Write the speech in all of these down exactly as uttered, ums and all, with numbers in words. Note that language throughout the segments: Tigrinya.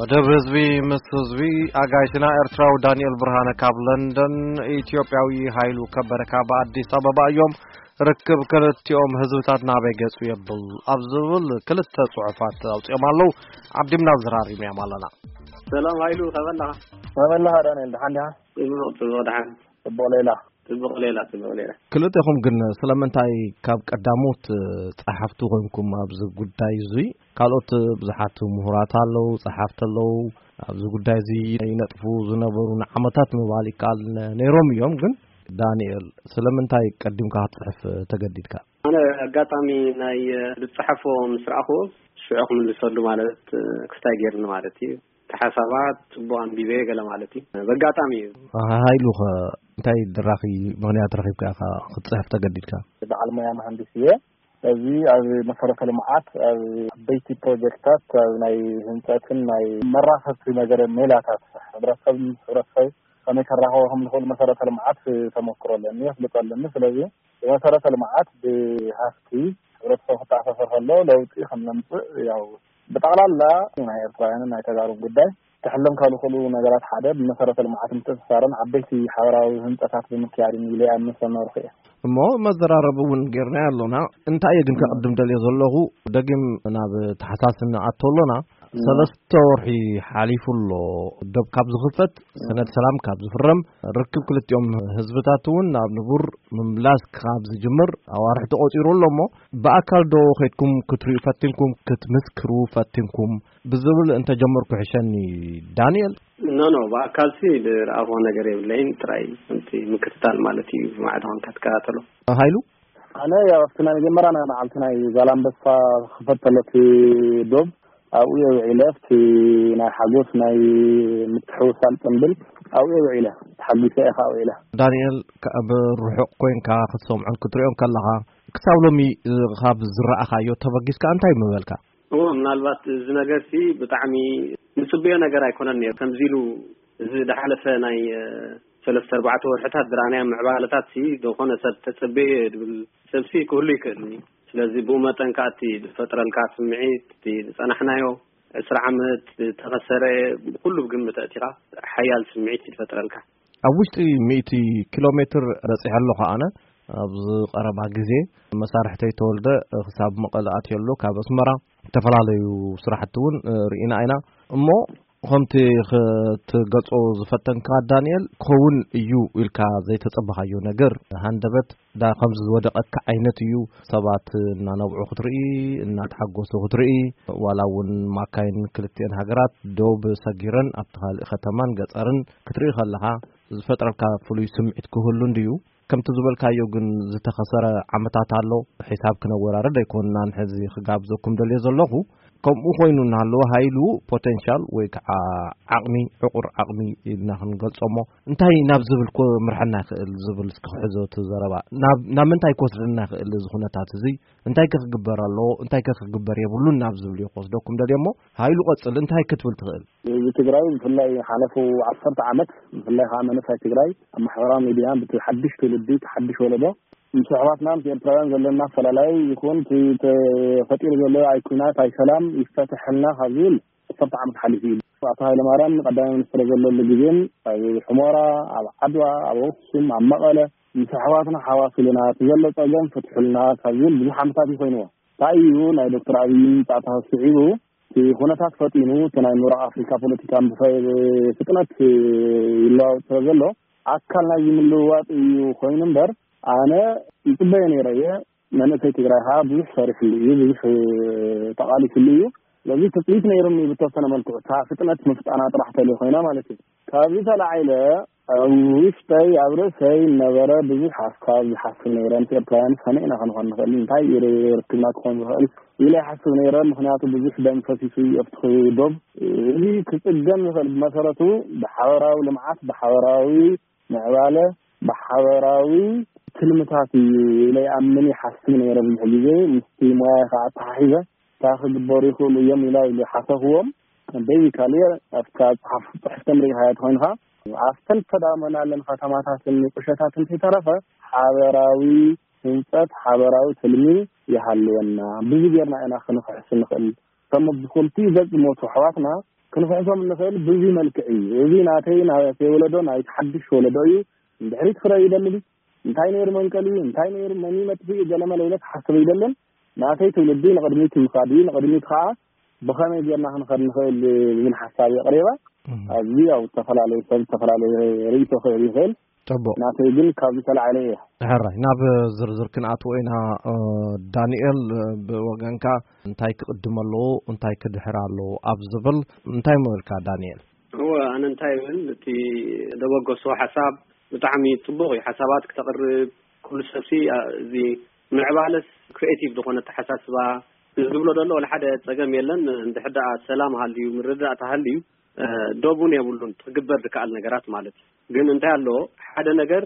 መደብ ህዝቢ ምስ ህዝቢ አጋይትና ኤርትራው ዳንኤል ብርሃነ ካብ ለንደን ኢትዮጵያዊ ኃይሉ ከበደ ካብ አዲስ አበባ እዮም ርክብ ክልቲኦም ህዝብታትና በገጹ የብል አብዝብል ክልተ ጽሑፋት አውጥዮም አለው አብዲምና ዝራሪ ሚያማለና ሰላም ኃይሉ ከበላ ከበላ ዳንኤል ደሃንዳ ይብሮት ወዳን ተቦሌላ ተቦሌላ ተቦሌላ ክልቲኹም ግን ስለምንታይ ካብ ቀዳሞት ጻሕፍቱ ኮይንኩም ኣብዚ ጉዳይ ዙይ ካልኦት ብዙሓት ምሁራት አለው ጻሕፍት አለው ኣብዚ ጉዳይ ዚ ይነጥፉ ዝነበሩ ዓመታት ምባል ይካል ነይሮም እዮም ግን ዳንኤል ስለምንታይ ቀድምካ ጽሕፍ ተገዲድካ አነ አጋጣሚ ናይ ልጽሐፎ ምስራኹ ሽዑኹም ልሰሉ ማለት ክስታይ ገርነ ማለት እዩ ተሐሳባት ጽቡን ቢቤ ገለ ማለት እዩ በጋጣሚ ኃይሉ እንታይ ድራኺ ምክንያት ረኺብካ ክጽሕፍ ተገዲድካ በዓልማያ መሐንዲስየ እዚ ኣብ መሰረተ ልምዓት ኣብ ቤቲ ፕሮጀክታት ናይ ህንጸትን ናይ መራፈት ነገር ሜላታት ህብረተሰብ ህብረተሰብ ከመከራኸውም ለሁሉ መሰረተ ልምዓት ተሞክሮለን ይፍልጣለን ስለዚህ መሰረተ ልምዓት በሃፍቲ ህብረተሰብ ተጣፈፈ ሆሎ ለውጥ ይኸምንጽ ያው በጠቅላላ ናይ ኤርትራውያን ናይ ተጋሩ ጉዳይ ተሐለም ካሉ ሁሉ ነገራት ሓደ በመሰረተ ልምዓት ምትሳረን አበይቲ ሓበራዊ ህንጻታት በመክያድ ሚሊያ መስመርኸ እሞ መዘራረቡን ገርና ያለውና እንታይ ግን ከቀድም ደል የዘለሁ ደግም ናብ ተሐሳስና አተሎና ሰለስተ ወርሒ ሓሊፉሎ ደብ ካብ ዝኽፈት ሰነድ ሰላም ካብ ዝፍረም ርክብ ክልቲኦም ህዝብታቱን ናብ ንቡር ምምላስ ካብ ዝጅምር አዋርሕ ተቆጢሩሎሞ በአካል ዶ ኸይትኩም ክትሪኡ ፈትንኩም ክትመስክሩ ፈትንኩም ብዝብል እንተ ጀመርኩ ሕሸኒ ዳንኤል ኖ ኖ በአካል ሲ ለአፎ ነገር የብለኝ ትራይ እንት ምክትታል ማለት እዩ ማዕዳውን ከተከታተሉ ኃይሉ አነ ያው ፍትና መጀመሪያ ናልትና ዛላምበሳ ክፈተለት ዶብ أو يعيلة في نا حجوس نا متحوسان تنبل أو يعيلة حجوس أخا أو يعيلة دانيال كبروح كوين كخصهم عن كتريون كلها كساولمي خاب زرع خايو تبغيس كأنتاي مبالك هو من الوقت زنجر في بتعمي نسبيا نجار يكونني تمزيلو زد حلفة ناي ثلاث أربعة ور حتى درانيا مع بعلتات سي دوخنا سد تسبي بالسبسي كله كني ስለዚህ በመጠን ካቲ ፈጥረ ልካት ምዒት ጸናሕናዮ እስራ ዓመት ተኸሰረ ሁሉ ግምት አቲራ ሓያል ስምዒት ይፈጥረልካ ኣብ ውሽጢ መቶ ኪሎ ሜትር ረጽሐሎ ኸአነ ኣብዚ ቀረባ ግዜ መሳርሕተይ ተወልደ ክሳብ መቐለ ኣትየሎ ካብ ኣስመራ ተፈላለዩ ስራሕቲውን ርኢና አይና እሞ ከምቲ ክትገጾ ዝፈተንካ ዳንኤል ከውን እዩ ኢልካ ዘይተጸበኻዮ ነገር ሃንደበት ዳ ከምዚ ዝወደቀካ ዓይነት እዩ ሰባት እናነብዑ ክትርኢ እናተሓጎሱ ክትርኢ ዋላውን ማካይን ክልቲአን ሃገራት ዶብ ሰጊረን ኣብ ተኻልእ ከተማን ገጠርን ክትርኢ ከለኻ ዝፈጥረልካ ፍሉይ ስምዒት ክህሉ እንድዩ ከምቲ ዝበልካዮ ግን ዝተኸሰረ ዓመታት ኣሎ ሒሳብ ክነወራረድ ኣይኮንናን ሕዚ ክጋብዘኩም ደልየ ዘለኹ ከምኡ ኮይኑ እናሃለወ ኃይሉ ፖቴንሻል ወይ ከዓ ዓቕሚ ዕቁር ዓቕሚ ኢልና ክንገልጾሞ እንታይ ናብ ዝብልኮ ምርሐና ይኽእል ዝብል እስክሕዞ ትዘረባ ናብ ናብ ምንታይ ክወስደና ይኽእል እዚ ኩነታት እዚ እንታይ ክግበር ኣሎ እንታይ ክግበር የብሉን ናብ ዝብል ይወስደኩም ደልየሞ ኃይሉ ቀጽል እንታይ ክትብል ትኽእል እዚ ትግራይ ብፍላይ ሓለፉ ዓሰርተ ዓመት ብፍላይ ከዓ መንእሰይ ትግራይ ኣብ ማሕበራዊ ሚድያ ብትሓድሽ ትውልዲ ተሓድሽ ወለዶ ምሳሕዋትና ኤርትራውያን ዘለና ፈላላይ ይኩን ፈጢር ዘሎ ኣይኩናት ኣይ ሰላም ይፈትሕልና ሀዚል ሰብተ ዓመት ሓሊፉ ኣቶ ሃይለማርያም ቀዳማይ ሚኒስትር ዘለሉ ግዜን ኣብ ሕሞራ ኣብ ዓድዋ ኣብ ኣክሱም ኣብ መቐለ ምሳሕዋትና ሓዋስልና ዘሎ ፀገም ፈትሑልና ሀዚል ብዙሕ ዓመታት ይኮይንዎ ታይዩ ናይ ዶክተር አብይ ጣጣ ስዒቡ ኩነታት ፈጢኑ ናይ ምዕራብ ኣፍሪካ ፖለቲካ ፍጥነት ይለዋወጥ ዘሎ ኣካል ናይ ምልውዋጥ እዩ ኮይኑ እምበር أنا يتبين رأيه من أتيت جراها بيح صارف لي بيح تقالي كليه لذي تطليق نيرمي بتوصلنا ملكو تعرفتنا تمفت أنا طرح تلي خينا مالتي كابيت العائلة ويفتي عبرسي نظرة بيح حاسكا بيحسن نيران في البلان خنينا خنخن خلين تاي يركلنا كون بخل إلى حسن نيران مخنياته بيح دم فسيسي يفتخي دوب اللي كتقدم مسارته بحوراوي لمعات بحوراوي معواله بحوراوي كلمات لي أمني حسين يا رب الحجيجة مستيمة كعطحية تأخذ البوريخ اليوم إلى اللي حصلهم بيجي كلير أفكار تحتمل حياة هنها أفتن فدامنا لن ختماتها سنة قشتها تنتهي طرفها حبراوي هنسات حبراوي سلمي يحلونا بيجينا أنا خنخ حسين خل ثم بقولتي ذات موت حواتنا كنفعهم النخيل بزي ملكعي وزي ناتين في ولدون هاي تحدش ولدوي بحريت خرا يدللي انتاي نير منكلي انتاي نير مني متفي جلما ليلة حسب يدلل ناتي تولدي لقدميت المقادين لقدميت خاء بخامة جيرنا هنخد نخيل من حسابي قريبا أزي أو تفل عليه فل تفل عليه ريتو خيري خيل طبو ناتي جل كابيتال عليه هراي ناب زرزر كنات وينها دانيال بوغانكا انتاي قدم له انتاي كدحر له ابزبل انتاي مولكا دانيال هو انا انتاي من تي دوغو سو حساب بطعمي طبوغي حساباتك تقرب كل سبسي زي معبالس كرياتيف دخونه تحساسبا ዝብሎ ደሎ ለሓደ ፀገም የለን እንድሕዳ ሰላም ሃልዩ ምርዳእታ ሃልዩ ዶቡን የብሉን ትግበር ድካል ነገራት ማለት ግን እንታይ አሎ ሓደ ነገር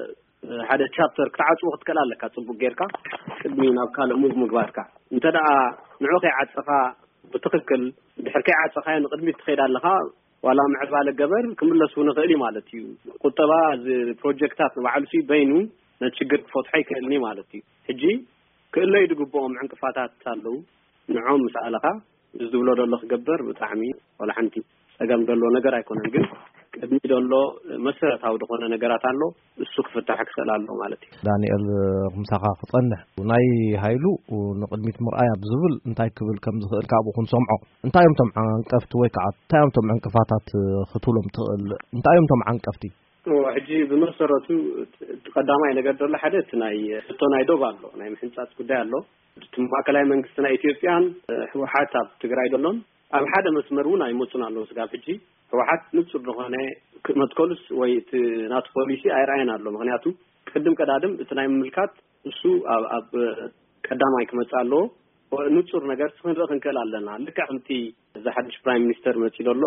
ሓደ ቻፕተር ክዓጽው ክትከላለካ ጽቡቅ ጌርካ ቅድሚ ናብ ካለ ሙዝ ምግባርካ እንተዳ ንዑኺ ዓጽፋ ብትክክል ድሕርካ ዓጽፋ ንቅድሚ ትኸይዳለኻ ዋላ ምዕባለ ገበር ክምለሱ ንኽእል ማለት እዩ ቁጠባ ፕሮጀክታት ባዕሉሲ በይኑ ነችግር ክፈትሐ ይክእልኒ ማለት እዩ ሕጂ كله يدقبهم عن كفاتات تالو نعم مسألة زدولو دلو خجبر بتعمي ولا حنتي أجمع دلو نجار يكون عندك كدني دلو مسألة هاو دخونا نجارات عنه السوق فتحك سلالو مالتي دانيال مساقة قطنة وناي هايلو ونقد ميت مرآة بزبل انتاي كبل كم زخل كعبو خن سمعه انتاي يوم تمعن كفت ويكعت انتاي يوم تمعن كفاتات خطولهم تقل انتاي يوم تمعن كفتي وحجي بمسرته تقدمي ነገር ደለ حدث ናይ ስተናይ ዶባሎ ናይ ምሕንጻት ጉዳይ አሎ ማዕከላዊ መንግስትና ኢትዮጵያን ህወሓት ኣብ ትግራይ ደሎን ኣብ ሓደ መስመር እውን አይሞጹን አሎ ስጋ ፍጂ ህወሓት ንጹር ደሆነ መትኮልስ ወይ ናት ፖሊሲ አይራይን አሎ ምክንያቱ ቅድም ቀዳድም እቲ ናይ ምልካት እሱ ኣብ ቀዳማይ ከመጻሎ ንጹር ነገር ስንረኽ እንከላለና ልካምቲ ዘሐድሽ ፕራይም ሚኒስተር መጽደሎ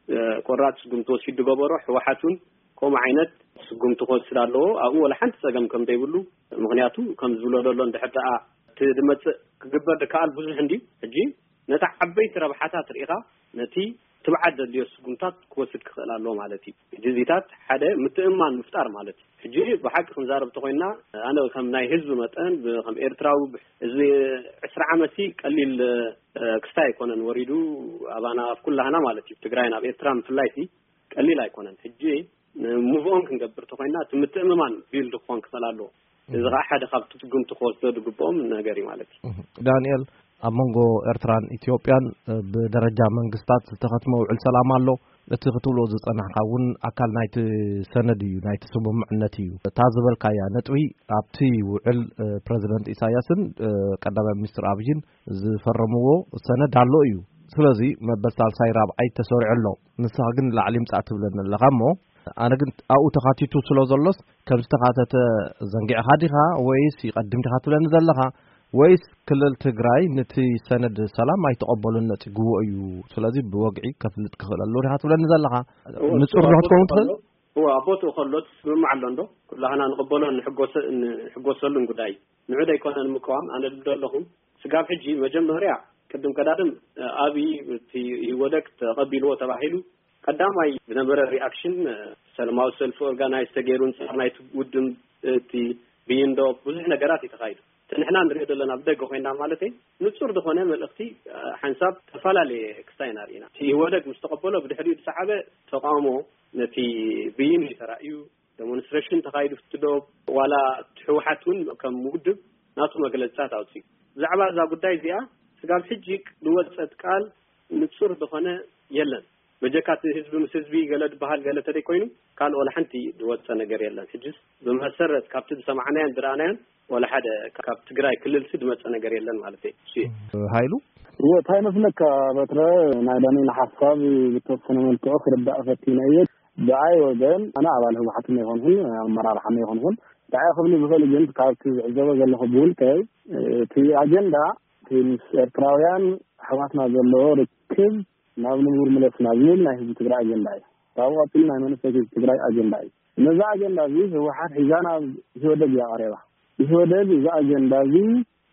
ቆራጽ ጉምቶ ሲድገበሮ ህወሓቱን كم عينت سجون تقول سلالو أو ولا حنت سجم كم تقولو مغنياتو كم زبلو دلون ده حتى تدمت كجبر دكال بوزن عندي هجي نتعبيت ربحاتها طريقة نتي تبعد اللي سجونتات كوسك سلالو مالتي جزيتات حدا متأمن مفتار مالتي هجي بحق خنزار بتقولنا أنا كم ناي هزب متأن بخم إيرتراو زي عسر عمسي قليل كستاي كونن وريدو أبانا في كل هنا مالتي تجرينا بإيرترام في اللايتي قليل أيكونن هجي موفون كنقبر تخوينا تمتأممان فيلد خوانك سلالو إذا أحد خابت تقوم تخوص تدقبهم ناقري مالك دانيال أمانغو إرتران إثيوبيان بدرجة منقستات تختموا على السلام الله لتغتولو زيت أنا حاون أكل نايت سندي نايت سبب معنتيو تعزب الكايا نتوي أبتي وعل بريزيدنت إساياسن قدام مستر أبيجين زفرموه سند على يو سلازي ما بس على سيراب أي تسورع له نساقن العلم تعتبر لنا اللغمو أنا كنت أو تخاطيتو سلازلص كم استخاطت زنجع هاديها ويس يقدم تخاطو لنا زلها ويس كل التجراي نتي سند سلام ما يتقبلون نتي جوا أيو سلازي بوقعي كفلت كخل اللوري هاتو لنا زلها نتصور روح تكون تخل هو أبوته خلص بمعلندو كلها نقبلون نحجوس نحجوسلن قداي نعود يكون المقام أنا بدور لهم سقاف حجي وجمهورية كدم كدادم أبي في يودك تقبلوا تباهلو قدامي بنمبر رياكشن سلماو سيلف اورغانايز تغيرون سرنايت ودم تي بيندو بزح نغرات يتخايد تنحنا نريد لنا بدغ خوينا مالتي نصور دخونه ملختي حساب تفلالي كستاينارينا تي ودك مستقبله بدحريد صحابه تقامو نتي بين يترايو ديمونستريشن تخايد فتدو ولا تحوحاتون كم مودب ناتو مغلصات اوتي زعبا ذا غداي زيا سغال حجيك دوصت قال نصور دخونه يلن بجكات حزب مسزبي قالت بحال قالت لي كوينو قال ولا حنتي دوت نجر يلا حجز بمسرت كابتن سمعناه درانه ولا حدا كابت تجراي كل السد مص نجر يلا مالتي شي هايلو هو تايمسنك بترى ناداني الحساب بتوصل من تاخر بقفتينيه دعاي وبين انا على هو حتى يكون هنا مرار حنا يكون هنا دعاي خبلي بقول جنت كابت عزبه قال له قبول كاي في اجندا في التراويان حواتنا زلو ركب نابن نور ملف نابن لا هي تجرا اجندا تاوا بينا من في تجرا اجندا نزا اجندا دي هو حد حزانا هو ده يا اريبا هو ده ذا اجندا دي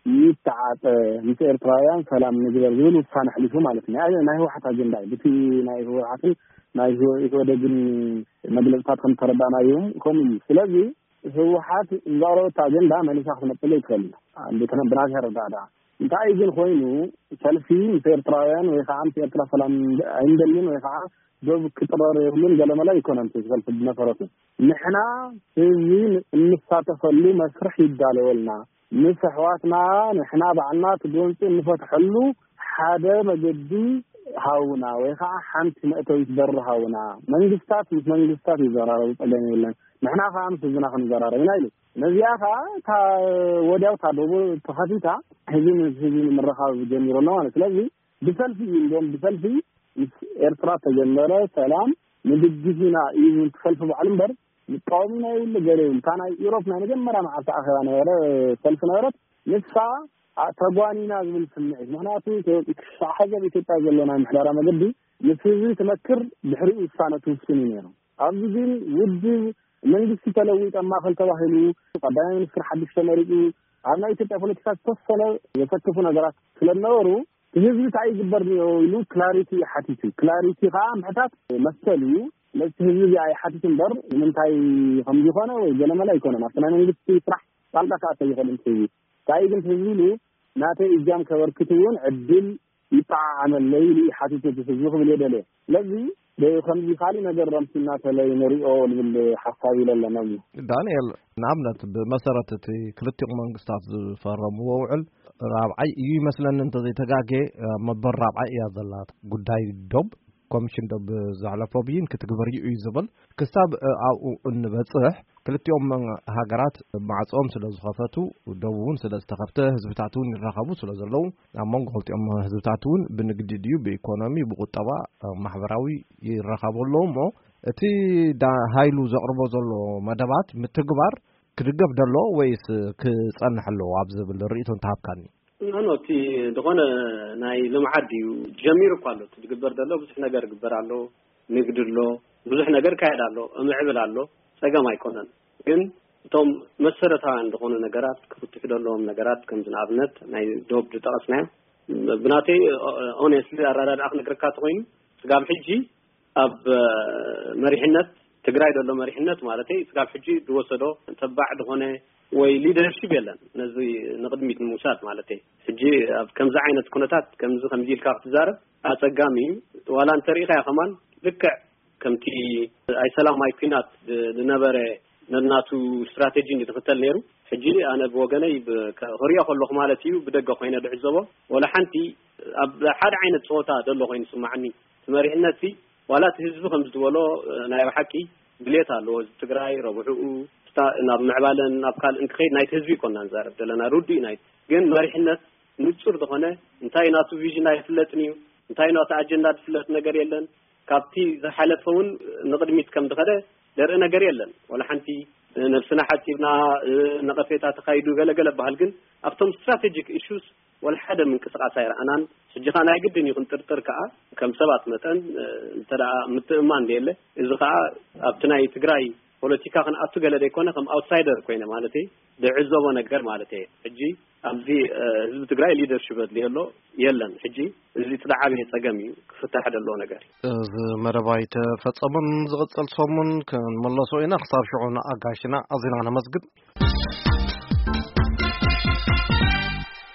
يتعاط مثل ترايان سلام نجبر دول فانح لكم معناتنا انا هو حتى اجندا بتي ناي هو حتى ناي هو هو ده جن مبلغات كم تردانا يوم كم ስለዚህ هو حد زارو اجندا من ياخذ مطلع كلنا عند كان براجر دادا እንታይ ግን ኮይኑ ሰልፊ ኤርትራውያን ወይ ከዓ ኤርትራ ሰላም አይንደልን ወይ ከዓ ዶብ ክጥራር ይሁን ገለመላ ኢኮኖሚ ሰልፍ በመሰረቱ ንሕና እዚ እንሳተፈሉ መስርሕ ይዳለወልና ንስሕዋትና ንሕና ባዕልና ትጎንጽ እንፈትሐሉ ሓደ መገዲ ሃውና ወይ ከዓ ሓንቲ መእተዊ በር ሃውና መንግስታት መንግስታት ይዘራረቡ ጸገም የለን ንሕና ካም ዝና ክንዘራረብና ኢሉ ነዚያኻ ታ ወዲያው ታደቡ ተኸቲታ ህዝብ ህዝብ ምረኻብ ጀሚሮና ማለት ስለዚህ ብሰልፊ እንደም ብሰልፊ ኤርትራ ተጀመረ ሰላም ንድግዚና ይሁን ተፈልፍ ባልምበር ንቃውሚና ይል ገሬው ታና ኢሮፕ ናይ መጀመሪያ ማዓልታ አኸራ ነረ ሰልፍ ነረት ንሳ ተጓኒና ዝብል ስምዒት ምክንያቱ ሓገ ኢትዮጵያ ዘለና ምሕዳራ መገዲ ንስዚ ተመክር ድሕሪ ውሳነቱ ውስን ነይሩ ኣብዚ ግን ውድብ መንግስት ተለዊጥ ማኸል ተባሂሉ ቀዳማይ ሚኒስትር ሓድሽ ተመሪጡ ኣብ ናይ ኢትዮጵያ ፖለቲካ ተሰለ የተከፉ ነገራት ስለነበሩ ህዝብ ታይ ግበር ይሉ ክላሪቲ ሓቲቱ ክላሪቲ ካ ምሕታት መሰሉ ለህዝብ ያይ ሓቲቱ በር ምንታይ ከም ይኾነ ወይ ገለመላ ይኮነ ማስተና መንግስት ይስራሕ ጣልቃ ተይኸልን ትይ ታይ ግን ህዝብ ናተ ኢጃም ከበርክቱን ዕድል ይጣዓመል ለይሊ ሓቲቱ ህዝብ ክብል ይደለ ለዚ በከም ዚኻሊ ነገር ረምስና ተለይ ነሪኦ ልብል ሐሳብ ይለለና ዳንኤል ናምነት በመሰረተ ክልቲቅ መንግስታት ዝፈረምዎ ውዕል ራብዓይ ይመስለን እንተ ዘይተጋገ መበር ራብዓይ ያዘላት ጉዳይ ዶብ ኮሚሽን ዶብ ዛዕለፈው ቢን ክትግበር እዩ ዝብል ክሳብ አው እንበጽሕ ክልቲኦም ሃገራት ማዕጾም ስለዝኸፈቱ ደቡን ስለዝተኸፍተ ህዝብታቱን ይራኸቡ ስለዘለው አሞን ገልጢኦም ህዝብታቱን ብንግድድዩ በኢኮኖሚ በቁጠባ ማህበራዊ ይራኸቡሎም እቲ ሃይሉ ዘቅርቦ ዘሎ መደባት ምትግባር ክድገፍ ደሎ ወይስ ክጸንሐሎ ኣብዝብል ርእይቶ እንተሃብካኒ አኖቲ ደሆነ ናይ ልምዓድ እዩ ጀሚር እኮ አሎ ትግበር ደሎ ብዙሕ ነገር ግበር አሎ ንግድሎ ብዙሕ ነገር ካይዳሎ እምዕብል አሎ ጸገም አይኮነን ግን ቶም መሰረታዊ እንደሆነ ነገራት ክፍትፍ ደሎም ነገራት ከም ዝናብነት ናይ ዶብ ተጠቅስና ብናቴ ኦኔስትሊ አራዳድ አኽ ነገርካ ተቆይኑ ስጋብ ሕጂ ኣብ መሪሕነት ትግራይ ደሎ መሪሕነት ማለት ስጋብ ሕጂ ድወሰዶ ተባዕ ደሆነ ወይ ሊደርሺፕ የለን ነዚ ንቅድሚት ሙሳት ማለት ሕጂ ኣብ ከምዛ ዓይነት ኩነታት ከምዚ ከምዚ ኢልካ ክትዛረብ አጸጋሚ ዋላ እንተሪኻ ያኸማን ልክዕ ከምቲ አይ ሰላም አይ ኩናት ዝነበረ ነናቱ ስትራቴጂ እንድትከተል ነይሩ ሕጂ አነ በወገነይ ከሆሪያ ከለኹ ማለት እዩ ብደገ ኮይነ ድዕዘቦ ወላ ሓንቲ ኣብ ሓደ ዓይነት ጾታ ደሎ ኮይኑ ስማዕኒ መሪሕነት ዋላ ህዝብ ከም ዝድወሎ ናይ ሓቂ ብሌት አሎ ትግራይ ረብዑኡ ናብ ምዕባለን ናብ ካል እንከይድ ናይ ህዝብ ይኮና ንዛረብ ደለና ሩዲ ናይ ግን መሪሕነት ንጹር ደኾነ እንታይ ናቱ ቪዥን ናይ ፍለጥኒ እንታይ ናቱ አጀንዳ ፍለጥ ነገር የለን ካብቲ ዝሓለፈውን ንቅድሚት ከም ተኸደ ደረ ነገር የለን ወላ ሓንቲ ነፍስና ሓቲብና ነቀፌታ ተካይዱ ገለገለ ባህል ግን ኣብቶም ስትራቴጂክ ኢሹስ ወላ ሓደ ምንቅስቃስ አይራአናን ስጅኻ ናይ ግድን ይኹን ጥርጥር ከዓ ከም ሰባት መጠን ተዳ ምትእማን ደለ እዚ ከዓ ኣብቲ ናይ ትግራይ ፖለቲካ ከን አቱ ገለደ ይኮነ ከም አውትሳይደር ኮይነ ማለት ደዕዘቦ ነገር ማለት ሕጂ ኣብዚ ህዝብ ትግራይ ሊደርሺፕ ደሎ የለን ሕጂ እዚ ተዳዓበ ጸገም ክፍታሕ ደሎ ነገር እዚ መረባይ ተፈጸመን ዝቅጽል ሶሙን ከመለሶ ኢና ክሳብ ሽዑና አጋሽና አዚና ነመስግድ